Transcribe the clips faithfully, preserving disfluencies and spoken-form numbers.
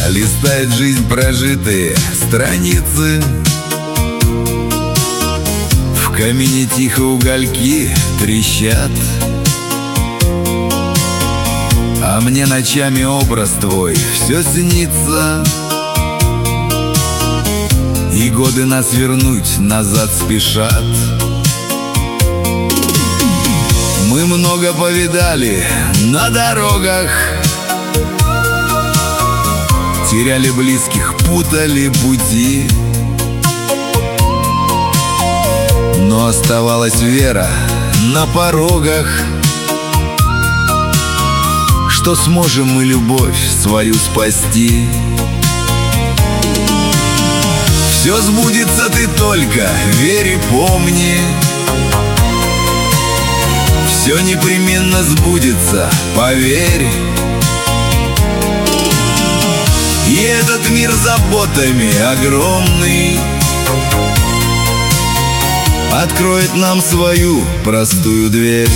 листает жизнь прожитые страницы. В камине тихо угольки трещат, а мне ночами образ твой все снится. И годы нас вернуть назад спешат. Мы много повидали на дорогах, теряли близких, путали пути, но оставалась вера на порогах, что сможем мы любовь свою спасти. Все сбудется, ты только верь и помни, все непременно сбудется, поверь. И этот мир заботами огромный откроет нам свою простую дверь.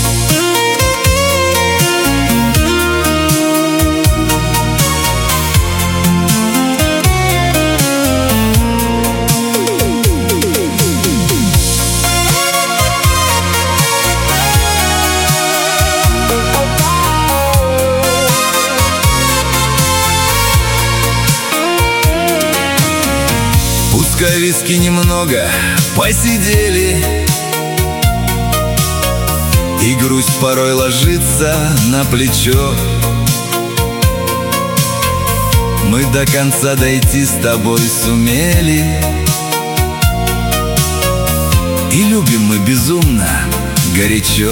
Пускай виски немного посидели, и грусть порой ложится на плечо. Мы до конца дойти с тобой сумели, и любим мы безумно, горячо.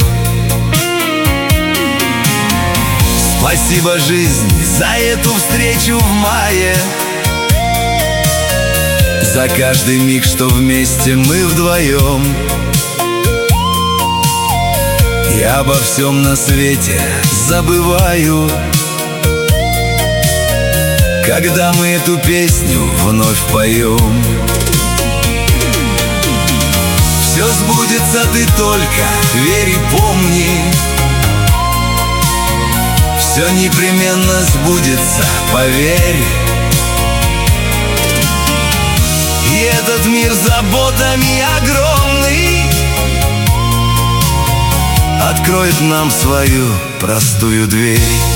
Спасибо, жизнь, за эту встречу в мае, за каждый миг, что вместе мы вдвоем. Я обо всем на свете забываю, когда мы эту песню вновь поем. Все сбудется, ты только верь и помни, все непременно сбудется, поверь. И этот мир заботами огромный откроет нам свою простую дверь.